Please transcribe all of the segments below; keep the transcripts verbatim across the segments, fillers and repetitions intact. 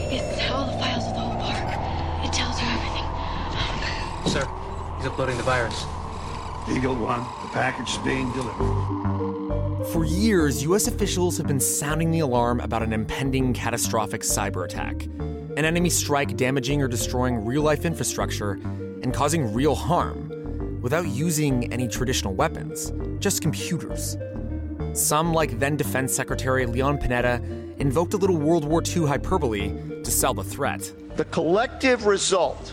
It's all the files of the whole park. It tells her everything. Sir, he's uploading the virus. Eagle One, the package is being delivered. For years, U S officials have been sounding the alarm about an impending catastrophic cyber attack. An enemy strike damaging or destroying real-life infrastructure and causing real harm without using any traditional weapons, just computers. Some, like then Defense Secretary Leon Panetta, invoked a little World War Two hyperbole to sell the threat. The collective result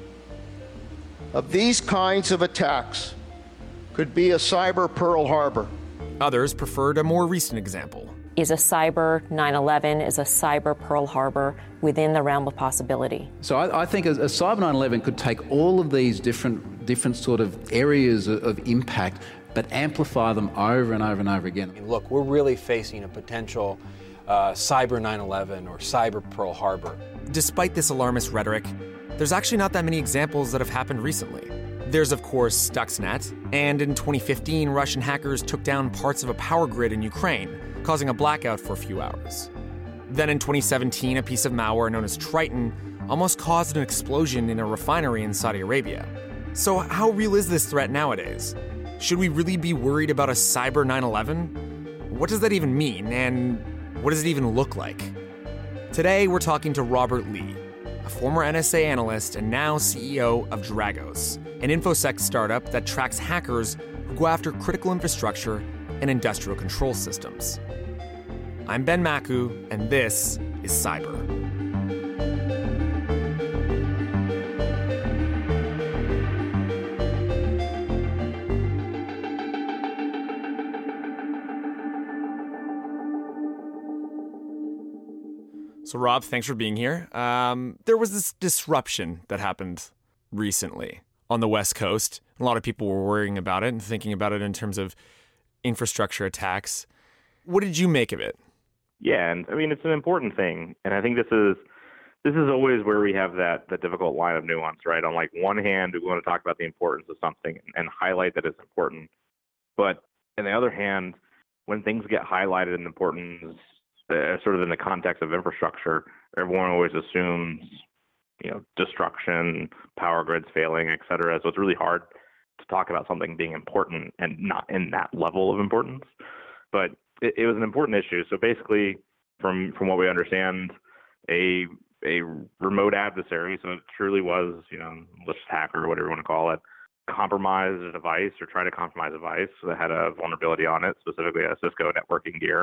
of these kinds of attacks could be a cyber Pearl Harbor. Others preferred a more recent example. Is a cyber nine eleven, is a cyber Pearl Harbor within the realm of possibility? So I, I think a, a cyber nine eleven could take all of these different, different sort of areas of, of impact, but amplify them over and over and over again. Look, we're really facing a potential uh, cyber nine eleven or cyber Pearl Harbor. Despite this alarmist rhetoric, there's actually not that many examples that have happened recently. There's, of course, Stuxnet, and in twenty fifteen, Russian hackers took down parts of a power grid in Ukraine, causing a blackout for a few hours. Then in twenty seventeen, a piece of malware known as Triton almost caused an explosion in a refinery in Saudi Arabia. So how real is this threat nowadays? Should we really be worried about a cyber nine eleven? What does that even mean, and what does it even look like? Today, we're talking to Robert Lee, a former N S A analyst and now C E O of Dragos, an InfoSec startup that tracks hackers who go after critical infrastructure and industrial control systems. I'm Ben Maku, and this is Cyber. So, Rob, thanks for being here. Um, there was this disruption that happened recently on the West Coast. A lot of people were worrying about it and thinking about it in terms of infrastructure attacks. What did you make of it? Yeah, and I mean, it's an important thing. And I think this is this is always where we have that, that difficult line of nuance, right? On like one hand, we want to talk about the importance of something and highlight that it's important. But on the other hand, when things get highlighted in importance, uh, sort of in the context of infrastructure, everyone always assumes, you know, destruction, power grids failing, et cetera. So it's really hard to talk about something being important and not in that level of importance. But it, it was an important issue. So basically, from from what we understand, a a remote adversary, so it truly was, you know, malicious hacker or whatever you want to call it, compromised a device or tried to compromise a device that had a vulnerability on it, specifically a Cisco networking gear.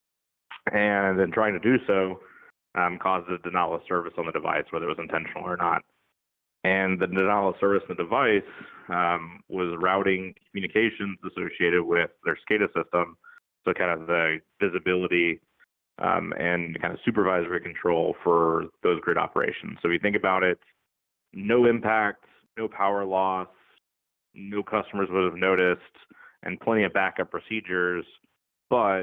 And in trying to do so, um, caused a denial of service on the device, whether it was intentional or not. And the denial of service on the device um, was routing communications associated with their SCADA system, so kind of the visibility um, and kind of supervisory control for those grid operations. So if you think about it, no impact, no power loss, no customers would have noticed, and plenty of backup procedures, but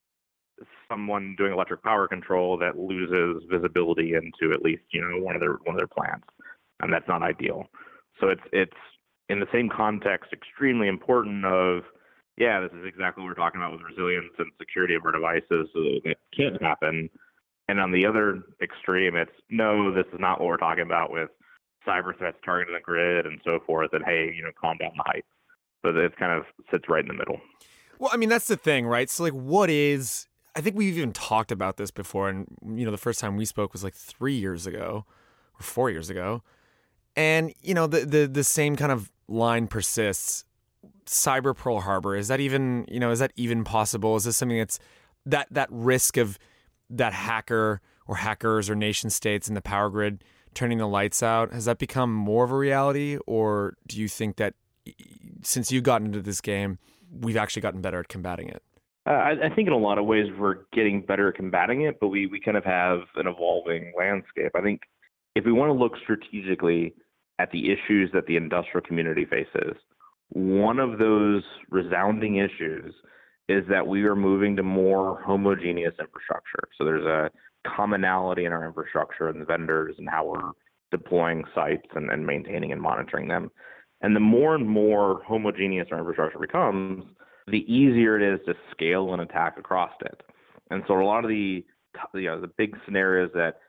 someone doing electric power control that loses visibility into at least, you know, one of their one of their plants, and that's not ideal. So it's it's in the same context extremely important of, yeah, this is exactly what we're talking about with resilience and security of our devices, so that can't happen. And on the other extreme, it's no, this is not what we're talking about with cyber threats targeting the grid and so forth, and hey, you know, calm down the hype. So it kind of sits right in the middle. Well, I mean, that's the thing, right? So, like, what is, I think we've even talked about this before, and, you know, the first time we spoke was like three years ago or four years ago. And, you know, the the, the same kind of line persists. Cyber Pearl Harbor, is that even, you know, is that even possible? Is this something that's, that, that risk of that hacker or hackers or nation states in the power grid turning the lights out, has that become more of a reality? Or do you think that since you've gotten into this game, we've actually gotten better at combating it? Uh, I, I think in a lot of ways we're getting better at combating it, but we, we kind of have an evolving landscape. I think if we want to look strategically at the issues that the industrial community faces, one of those resounding issues is that we are moving to more homogeneous infrastructure. So there's a commonality in our infrastructure and the vendors and how we're deploying sites and, and maintaining and monitoring them. And the more and more homogeneous our infrastructure becomes, the easier it is to scale and attack across it. And so a lot of the, you know, the big scenarios that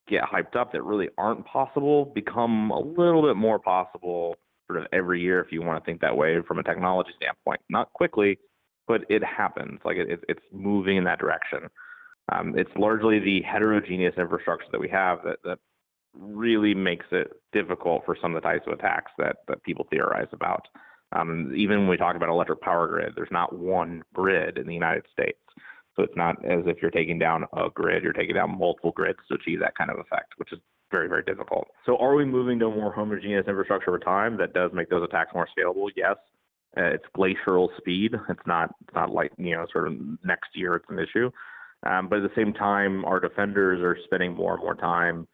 get hyped up that really aren't possible become a little bit more possible sort of every year if you want to think that way from a technology standpoint. Not quickly, but it happens. Like it, it's moving in that direction. Um, it's largely the heterogeneous infrastructure that we have that, that really makes it difficult for some of the types of attacks that, that people theorize about. Um, even when we talk about electric power grid, there's not one grid in the United States. So it's not as if you're taking down a grid, you're taking down multiple grids to achieve that kind of effect, which is very, very difficult. So are we moving to a more homogeneous infrastructure over time that does make those attacks more scalable? Yes. Uh, it's glacial speed. It's not, it's not like, you know, sort of next year it's an issue. Um, but at the same time, our defenders are spending more and more time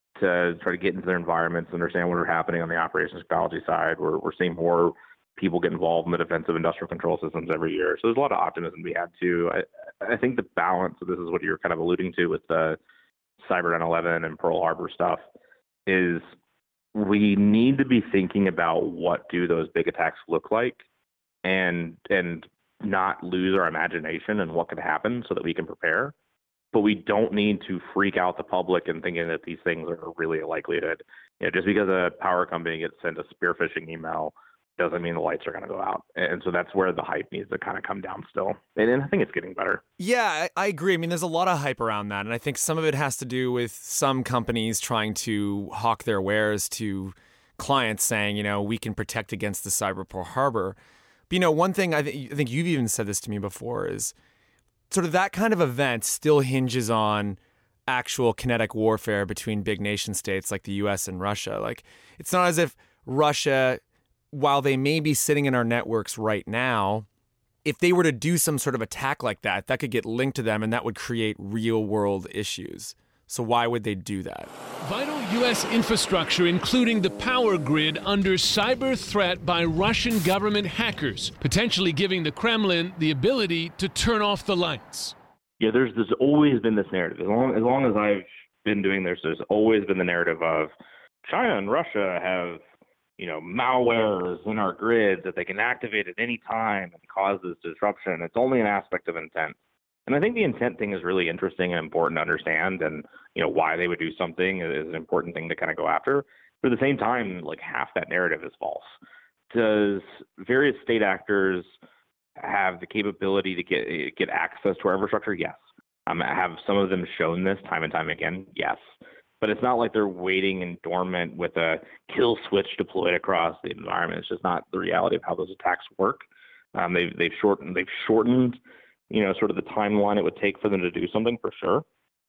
to try to get into their environments, understand what are happening on the operations technology side. We're, we're seeing more people get involved in the defensive industrial control systems every year. So there's a lot of optimism to be had too. I, I think the balance, so this is what you're kind of alluding to with the Cyber nine eleven and Pearl Harbor stuff, is we need to be thinking about what do those big attacks look like and and not lose our imagination and what could happen so that we can prepare. But we don't need to freak out the public and thinking that these things are really a likelihood. You know, just because a power company gets sent a spear phishing email doesn't mean the lights are going to go out. And so that's where the hype needs to kind of come down still. And, and I think it's getting better. Yeah, I, I agree. I mean, there's a lot of hype around that. And I think some of it has to do with some companies trying to hawk their wares to clients saying, you know, we can protect against the cyber Pearl Harbor. But, you know, one thing I, th- I think you've even said this to me before is sort of that kind of event still hinges on actual kinetic warfare between big nation states like the U S and Russia. Like, it's not as if Russia, while they may be sitting in our networks right now, if they were to do some sort of attack like that, that could get linked to them and that would create real world issues. So why would they do that? Vital U S infrastructure, including the power grid, under cyber threat by Russian government hackers, potentially giving the Kremlin the ability to turn off the lights. Yeah, there's, there's always been this narrative. As long, as long as I've been doing this, there's always been the narrative of China and Russia have, you know, malwares in our grids that they can activate at any time and cause this disruption. It's only an aspect of intent. And I think the intent thing is really interesting and important to understand, and, you know, why they would do something is an important thing to kind of go after. But at the same time, like, half that narrative is false. Does various state actors have the capability to get get access to our infrastructure? Yes. Um, have some of them shown this time and time again? Yes. But it's not like they're waiting in dormant with a kill switch deployed across the environment. It's just not the reality of how those attacks work. Um, they've they've shortened they've shortened, you know, sort of the timeline it would take for them to do something for sure.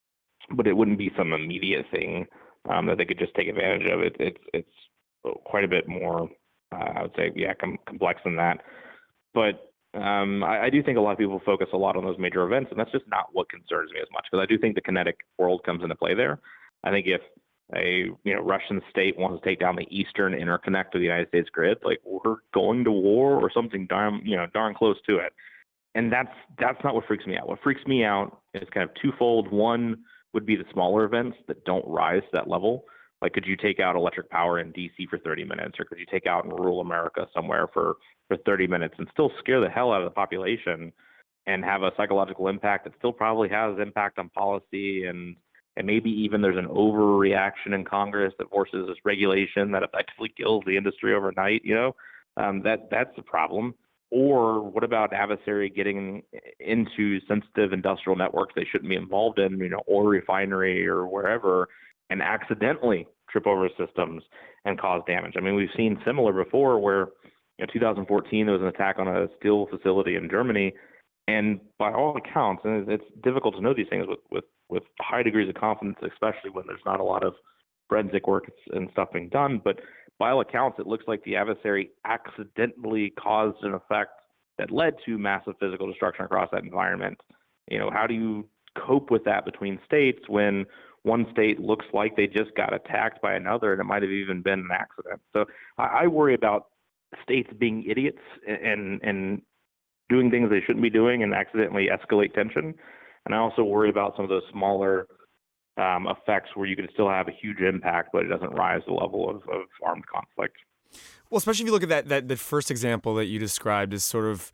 But it wouldn't be some immediate thing um, that they could just take advantage of. It, it's it's quite a bit more, uh, I would say, yeah, com- complex than that. But um, I, I do think a lot of people focus a lot on those major events, and that's just not what concerns me as much, because I do think the kinetic world comes into play there. I think if a you know Russian state wants to take down the eastern interconnect of the United States grid, like, we're going to war or something darn you know darn close to it, and that's that's not what freaks me out. What freaks me out is kind of twofold. One would be the smaller events that don't rise to that level. Like, could you take out electric power in D C for thirty minutes, or could you take out in rural America somewhere for for thirty minutes and still scare the hell out of the population and have a psychological impact that still probably has impact on policy, and And maybe even there's an overreaction in Congress that forces this regulation that effectively kills the industry overnight, you know, um, that that's the problem. Or what about adversary getting into sensitive industrial networks they shouldn't be involved in, you know, or refinery or wherever, and accidentally trip over systems and cause damage? I mean, we've seen similar before where, you know, two thousand fourteen, there was an attack on a steel facility in Germany. And by all accounts, and it's difficult to know these things with, with, with high degrees of confidence, especially when there's not a lot of forensic work and stuff being done. But by all accounts, it looks like the adversary accidentally caused an effect that led to massive physical destruction across that environment. You know, how do you cope with that between states when one state looks like they just got attacked by another, and it might have even been an accident? So I, I worry about states being idiots and and doing things they shouldn't be doing and accidentally escalate tension. And I also worry about some of those smaller um, effects where you can still have a huge impact, but it doesn't rise to the level of, of armed conflict. Well, especially if you look at that, that that first example that you described as sort of,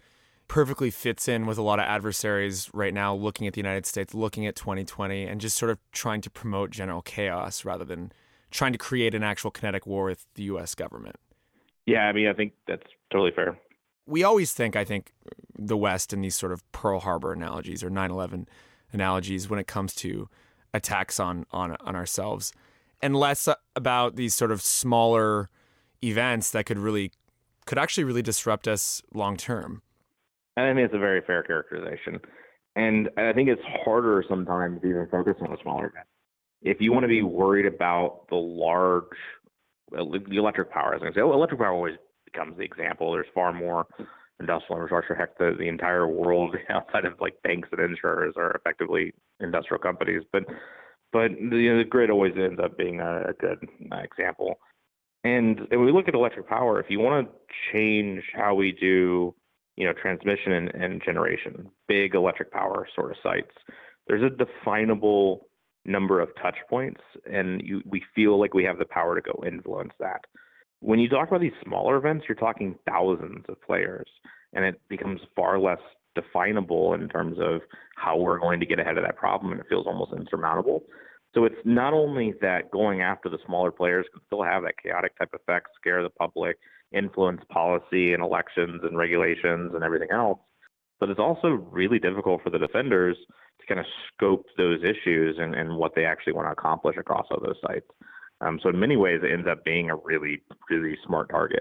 perfectly fits in with a lot of adversaries right now looking at the United States, looking at twenty twenty, and just sort of trying to promote general chaos rather than trying to create an actual kinetic war with the U S government. Yeah, I mean, I think that's totally fair. We always think, I think, the West in these sort of Pearl Harbor analogies or nine eleven analogies when it comes to attacks on, on, on ourselves, and less about these sort of smaller events that could really, could actually really disrupt us long term. I think it's a very fair characterization. And I think it's harder sometimes to even focus on the smaller events. If you want to be worried about the large, the electric power, as I say, electric power always becomes the example. There's far more industrial infrastructure. Heck, the, the entire world outside of like banks and insurers are effectively industrial companies. But but the, you know, the grid always ends up being a, a good uh, example. And if we look at electric power, if you want to change how we do, you know, transmission and, and generation, big electric power sort of sites, there's a definable number of touch points, and you, we feel like we have the power to go influence that. When you talk about these smaller events, you're talking thousands of players, and it becomes far less definable in terms of how we're going to get ahead of that problem, and it feels almost insurmountable. So it's not only that going after the smaller players can still have that chaotic type effect, scare the public, influence policy and elections and regulations and everything else, but it's also really difficult for the defenders to kind of scope those issues and, and what they actually want to accomplish across all those sites. Um, so in many ways, it ends up being a really, really smart target.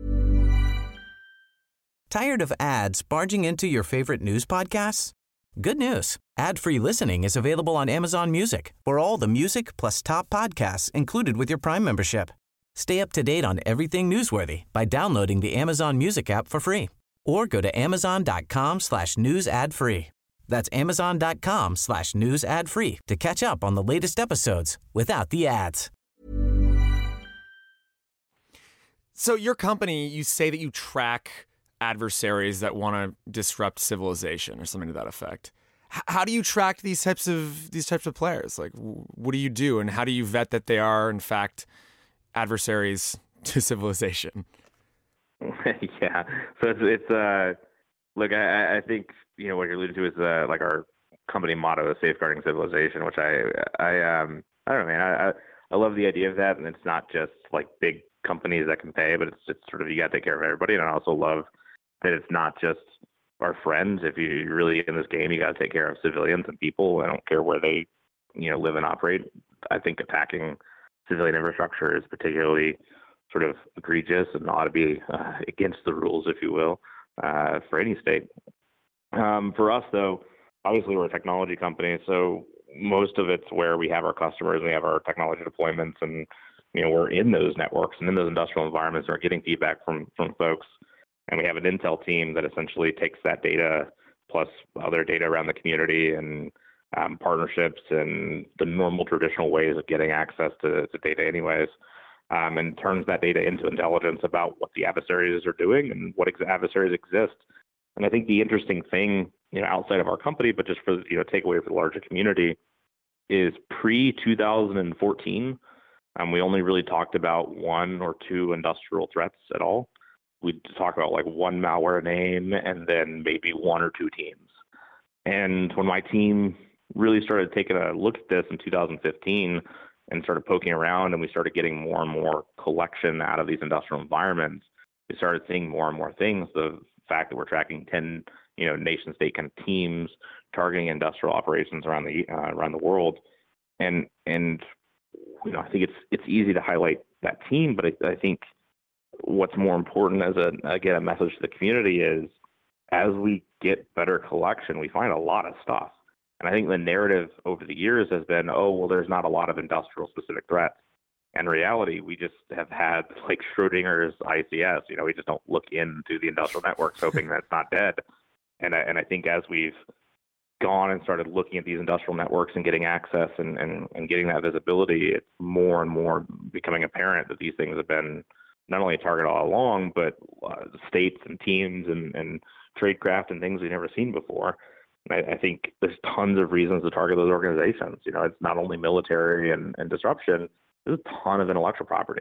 Tired of ads barging into your favorite news podcasts? Good news. Ad-free listening is available on Amazon Music for all the music plus top podcasts included with your Prime membership. Stay up to date on everything newsworthy by downloading the Amazon Music app for free or go to amazon.com slash news ad free. That's amazon.com slash news ad free to catch up on the latest episodes without the ads. So your company, you say that you track adversaries that want to disrupt civilization or something to that effect. H- how do you track these types of these types of players? Like, w- what do you do, and how do you vet that they are in fact adversaries to civilization? Yeah, so it's it's uh, look, I, I think you know what you're alluding to is uh, like our company motto is safeguarding civilization, which I I um I don't know, man, I I love the idea of that, and it's not just like big companies that can pay, but it's just sort of you got to take care of everybody, and I also love that it's not just our friends. If you're really in this game, you got to take care of civilians and people. I don't care where they, you know, live and operate. I think attacking civilian infrastructure is particularly sort of egregious and ought to be uh, against the rules, if you will, uh, for any state. Um, for us, though, obviously we're a technology company, so most of it's where we have our customers, we have our technology deployments, and you know we're in those networks and in those industrial environments. We're getting feedback from from folks. And we have an intel team that essentially takes that data plus other data around the community and um, partnerships and the normal traditional ways of getting access to, to data anyways, um, and turns that data into intelligence about what the adversaries are doing and what ex- adversaries exist. And I think the interesting thing, you know, outside of our company, but just for, you know, takeaway for the larger community, is pre two thousand fourteen, um, we only really talked about one or two industrial threats at all. We'd talk about like one malware name and then maybe one or two teams. And when my team really started taking a look at this in two thousand fifteen and started poking around, and we started getting more and more collection out of these industrial environments, we started seeing more and more things. The fact that we're tracking ten, you know, nation state kind of teams targeting industrial operations around the uh, around the world, and and you know, I think it's it's easy to highlight that team, but I, I think what's more important as a, again, a message to the community is as we get better collection, we find a lot of stuff. And I think the narrative over the years has been, oh, well, there's not a lot of industrial specific threats. In reality, we just have had like Schrodinger's I C S, you know, we just don't look into the industrial networks hoping that it's not dead. And I, and I think as we've gone and started looking at these industrial networks and getting access and, and, and getting that visibility, it's more and more becoming apparent that these things have been not only a target all along, but uh, states and teams and, and tradecraft and things we've never seen before. And I, I think there's tons of reasons to target those organizations. You know, it's not only military and, and disruption, there's a ton of intellectual property.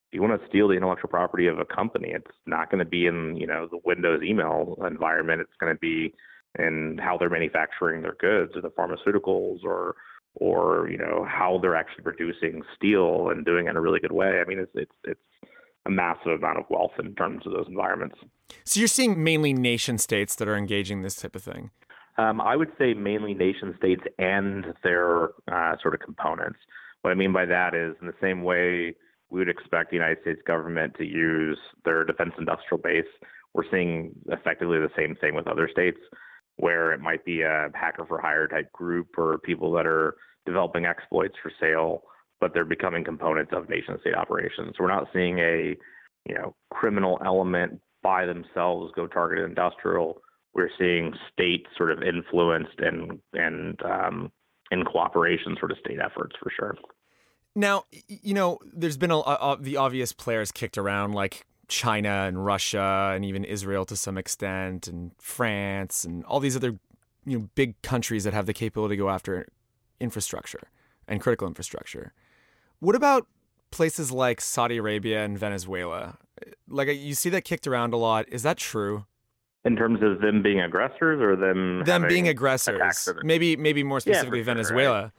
you want to steal the intellectual property of a company, it's not going to be in, you know, the Windows email environment. It's going to be in how they're manufacturing their goods, or the pharmaceuticals, or or you know how they're actually producing steel and doing it in a really good way. I mean, it's it's it's a massive amount of wealth in terms of those environments. So you're seeing mainly nation states that are engaging in this type of thing. Um, I would say mainly nation states and their uh, sort of components. What I mean by that is, in the same way we would expect the United States government to use their defense industrial base, we're seeing effectively the same thing with other states, where it might be a hacker for hire type group or people that are developing exploits for sale, but they're becoming components of nation state operations. We're not seeing a, you know, criminal element by themselves go target industrial. We're seeing state sort of influenced and, and um, in cooperation sort of state efforts for sure. Now, you know, there's been a, a, the obvious players kicked around, like China and Russia and even Israel to some extent, and France and all these other, you know, big countries that have the capability to go after infrastructure and critical infrastructure. What about places like Saudi Arabia and Venezuela? Like, you see that kicked around a lot. Is that true? In terms of them being aggressors, or them them being aggressors? Maybe maybe more specifically yeah, Venezuela. Sure, right?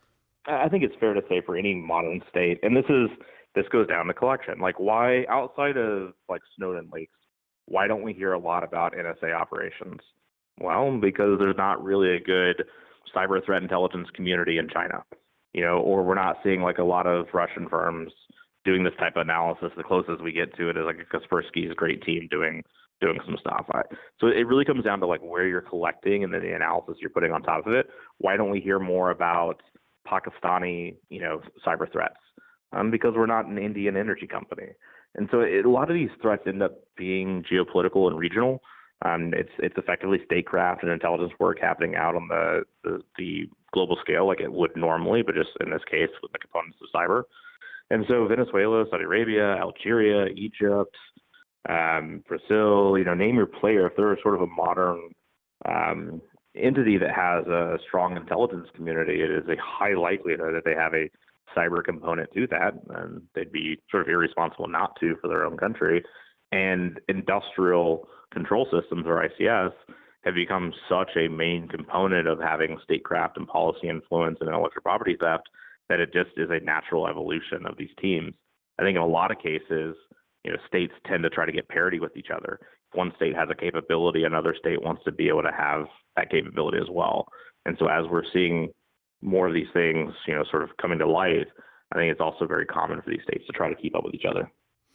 I think it's fair to say for any modern state, and this is this goes down the collection. Like, why, outside of like Snowden leaks, why don't we hear a lot about N S A operations? Well, because there's not really a good cyber threat intelligence community in China, you know, or we're not seeing like a lot of Russian firms doing this type of analysis. The closest we get to it is like a Kaspersky's great team doing doing some stuff. So it really comes down to like where you're collecting and then the analysis you're putting on top of it. Why don't we hear more about Pakistani, you know, cyber threats? Um, because we're not an Indian energy company. And so it, a lot of these threats end up being geopolitical and regional. Um, it's it's effectively statecraft and intelligence work happening out on the, the, the global scale like it would normally, but just in this case with the components of cyber. And so Venezuela, Saudi Arabia, Algeria, Egypt, um, Brazil, you know, name your player. If they're sort of a modern um, entity that has a strong intelligence community, it is a high likelihood that they have a cyber component to that, and they'd be sort of irresponsible not to for their own country. And industrial control systems, or I C S, have become such a main component of having statecraft and policy influence and intellectual property theft that it just is a natural evolution of these teams. I think in a lot of cases, you know, states tend to try to get parity with each other. If one state has a capability, another state wants to be able to have that capability as well. And so as we're seeing more of these things, you know, sort of coming to light, I think it's also very common for these states to try to keep up with each other.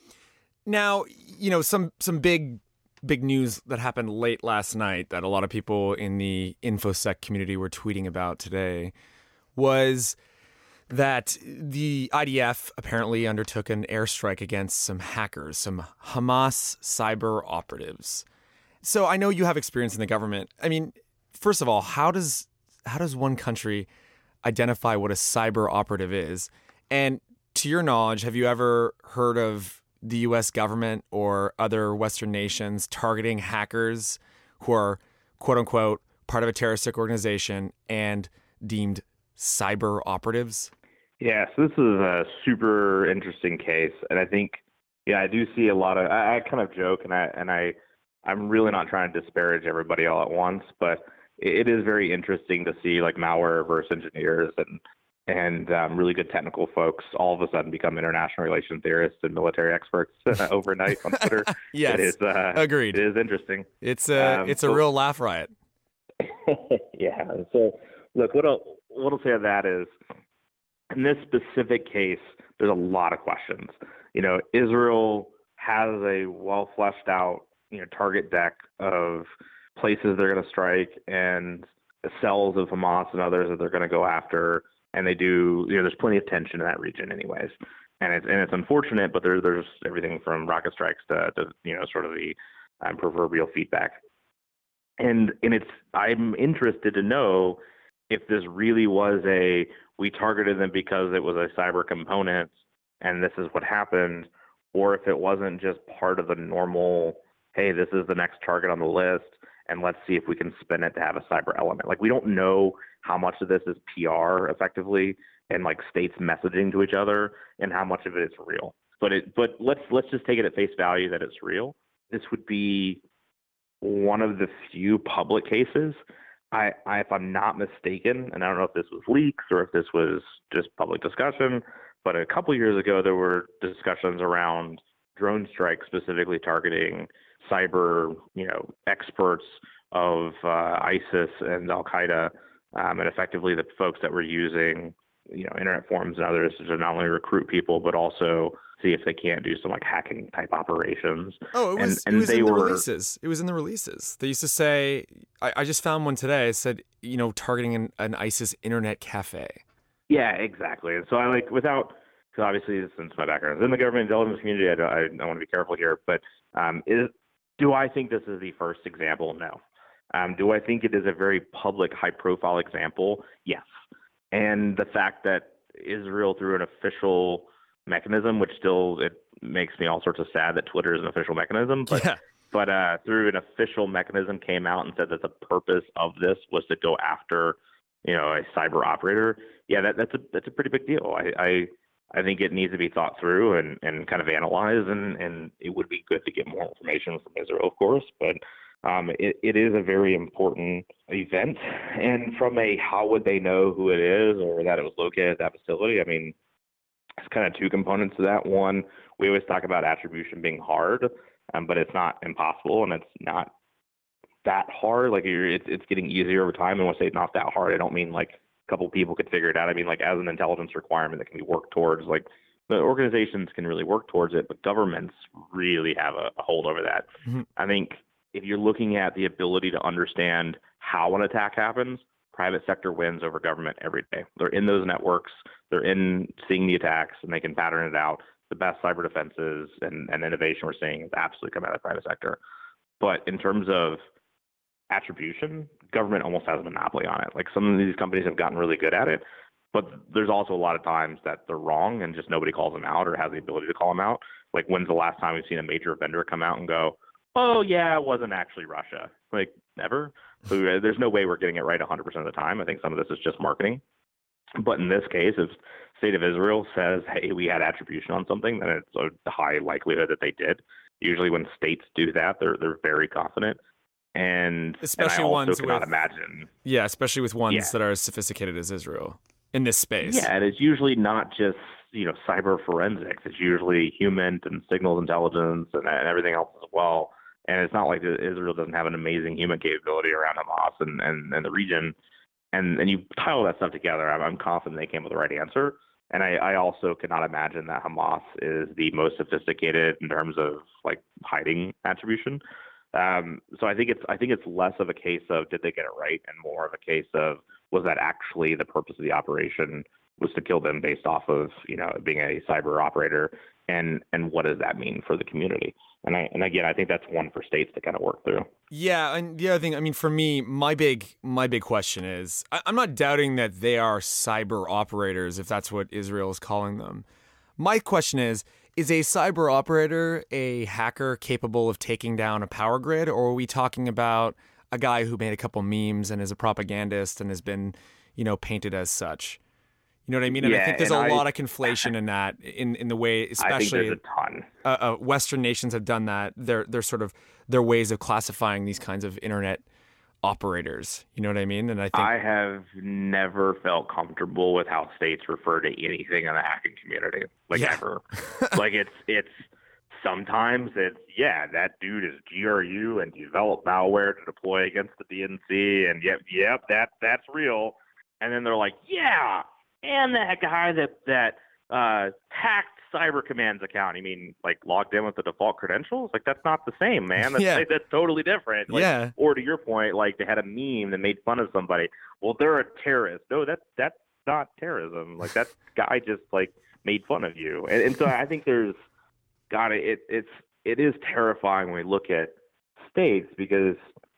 Now, you know, some some big big news that happened late last night that a lot of people in the InfoSec community were tweeting about today was that the I D F apparently undertook an airstrike against some hackers, some Hamas cyber operatives. So I know you have experience in the government. I mean, first of all, how does how does one country identify what a cyber operative is? And to your knowledge, have you ever heard of the U S government or other Western nations targeting hackers who are, quote unquote, part of a terroristic organization and deemed cyber operatives? Yeah, so this is a super interesting case. And I think, yeah, I do see a lot of, I, I kind of joke and I, and I, I'm really not trying to disparage everybody all at once, but it is very interesting to see like malware reverse engineers and and um, really good technical folks all of a sudden become international relations theorists and military experts overnight on Twitter. Yes, it is, uh, agreed. It is interesting. It's a um, it's a so, real laugh riot. Yeah. So look, what I'll what I'll say on that is, in this specific case, there's a lot of questions. You know, Israel has a well fleshed out, you know, target deck of places they're going to strike and the cells of Hamas and others that they're going to go after. And they do, you know, there's plenty of tension in that region anyways. And it's, and it's unfortunate, but there, there's everything from rocket strikes to, to you know, sort of the um, proverbial feedback. And, and it's, I'm interested to know if this really was a, we targeted them because it was a cyber component and this is what happened, or if it wasn't just part of the normal, hey, this is the next target on the list, and let's see if we can spin it to have a cyber element. Like, we don't know how much of this is P R effectively and like states messaging to each other and how much of it is real. but it but let's let's just take it at face value that it's real. This would be one of the few public cases. I, I if I'm not mistaken, and I don't know if this was leaks or if this was just public discussion, but a couple years ago there were discussions around drone strikes specifically targeting cyber, you know, experts of uh, ISIS and Al Qaeda, um, and effectively the folks that were using, you know, internet forums and others to not only recruit people but also see if they can't do some like hacking type operations. Oh, it was, and, and it was they in the were, releases. It was in the releases. They used to say, I, I just found one today. It said, you know, targeting an, an ISIS internet cafe. Yeah, exactly. And so I like without, because obviously since my background is in the government intelligence community, I, I, I want to be careful here. But um, is, do I think this is the first example? No. Um, do I think it is a very public, high-profile example? Yes. And the fact that Israel, through an official mechanism, which still it makes me all sorts of sad that Twitter is an official mechanism, but yeah. but uh, through an official mechanism came out and said that the purpose of this was to go after, you know, a cyber operator. Yeah, that, that's a that's a pretty big deal. I, I I think it needs to be thought through and, and kind of analyzed, and, and it would be good to get more information from Israel, of course, but um, it, it is a very important event. And from a how would they know who it is or that it was located at that facility, I mean, it's kind of two components to that. One, we always talk about attribution being hard, um, but it's not impossible, and it's not that hard. Like you're, it's it's getting easier over time. And when I say not that hard, I don't mean like a couple people could figure it out. I mean like as an intelligence requirement that can be worked towards. Like the organizations can really work towards it, but governments really have a, a hold over that. Mm-hmm. I think if you're looking at the ability to understand how an attack happens, private sector wins over government every day. They're in those networks, they're in seeing the attacks, and they can pattern it out. The best cyber defenses and, and innovation we're seeing is absolutely coming out of the private sector. But in terms of attribution, government almost has a monopoly on it. Like some of these companies have gotten really good at it, but there's also a lot of times that they're wrong and just nobody calls them out or has the ability to call them out. Like when's the last time we've seen a major vendor come out and go, oh yeah, it wasn't actually Russia? Like never. So there's no way we're getting it right one hundred percent of the time. I think some of this is just marketing. But in this case, if State of Israel says, hey, we had attribution on something, then it's a high likelihood that they did. Usually when states do that, they're they're very confident. And especially and I also ones cannot with, imagine. Yeah, especially with ones yeah. that are as sophisticated as Israel in this space. Yeah, and it's usually not just, you know, cyber forensics. It's usually human and signals intelligence and, and everything else as well. And it's not like Israel doesn't have an amazing human capability around Hamas and, and, and the region. And and you tie all that stuff together, I'm, I'm confident they came with the right answer. And I, I also cannot imagine that Hamas is the most sophisticated in terms of like hiding attribution. Um, so I think it's I think it's less of a case of did they get it right and more of a case of was that actually the purpose of the operation was to kill them based off of, you know, being a cyber operator, and and what does that mean for the community? And I and again, I think that's one for states to kind of work through. Yeah, and the other thing, I mean, for me, my big my big question is, I, I'm not doubting that they are cyber operators, if that's what Israel is calling them. My question is, is a cyber operator a hacker capable of taking down a power grid, or are we talking about a guy who made a couple memes and is a propagandist and has been, you know, painted as such? You know what I mean? And yeah, I think there's a I, lot of conflation in that, in, in the way, especially I think there's a ton. Uh, uh, Western nations have done that. They're they're sort of their ways of classifying these kinds of internet operators. You know what I mean? And I think I have never felt comfortable with how states refer to anything in the hacking community, like yeah. ever. Like it's it's sometimes it's yeah, that dude is G R U and developed malware to deploy against the D N C, and yep, yep, that that's real. And then they're like, yeah. And that guy that that uh, hacked Cyber Command's account. I mean, like logged in with the default credentials. Like that's not the same, man. That's, yeah. like, that's totally different. Like, yeah. Or to your point, like they had a meme that made fun of somebody. Well, they're a terrorist. No, that's that's not terrorism. Like that guy just like made fun of you. And, and so I think there's got it. It's it is terrifying when we look at states because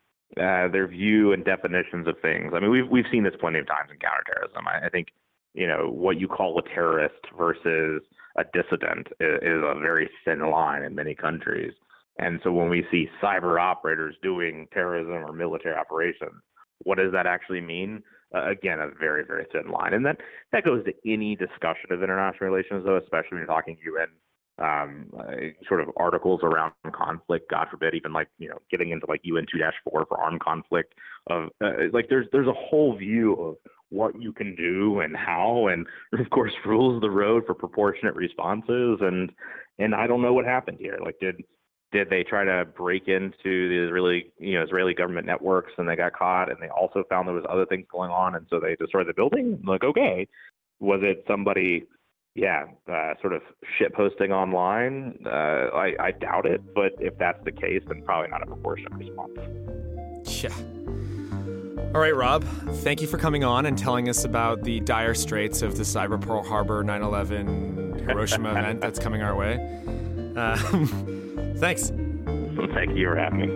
uh, their view and definitions of things. I mean, we've we've seen this plenty of times in counterterrorism. I, I think. You know, what you call a terrorist versus a dissident is, is a very thin line in many countries. And so when we see cyber operators doing terrorism or military operations, what does that actually mean? Uh, again, a very, very thin line. And that, that goes to any discussion of international relations, though, especially when you're talking U N um, uh, sort of articles around conflict, God forbid, even like, you know, getting into like U N two dash four for armed conflict. Of uh, like there's there's a whole view of what you can do and how, and of course rules of the road for proportionate responses. And and I don't know what happened here. Like, did did they try to break into the Israeli, you know, Israeli government networks and they got caught, and they also found there was other things going on, and so they destroyed the building? Like, okay, was it somebody? Yeah, uh, sort of shit posting online. Uh, I, I doubt it, but if that's the case, then probably not a proportionate response. Yeah. All right, Rob, thank you for coming on and telling us about the dire straits of the Cyber Pearl Harbor nine eleven Hiroshima event that's coming our way. Uh, thanks. Thank you for having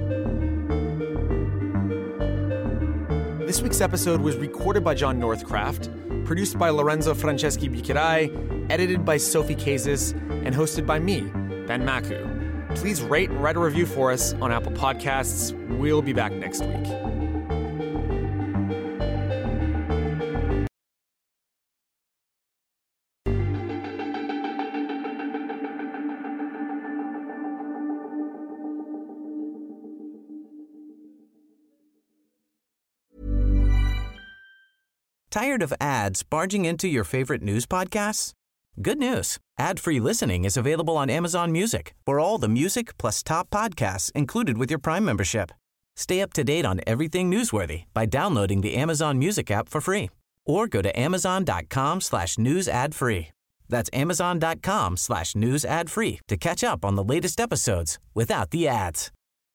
me. This week's episode was recorded by John Northcraft, produced by Lorenzo Franceschi Bichirai, edited by Sophie Kazis, and hosted by me, Ben Maku. Please rate and write a review for us on Apple Podcasts. We'll be back next week. Tired of ads barging into your favorite news podcasts? Good news. Ad-free listening is available on Amazon Music for all the music plus top podcasts included with your Prime membership. Stay up to date on everything newsworthy by downloading the Amazon Music app for free or go to amazon.com slash news ad free. That's amazon.com slash news ad free to catch up on the latest episodes without the ads.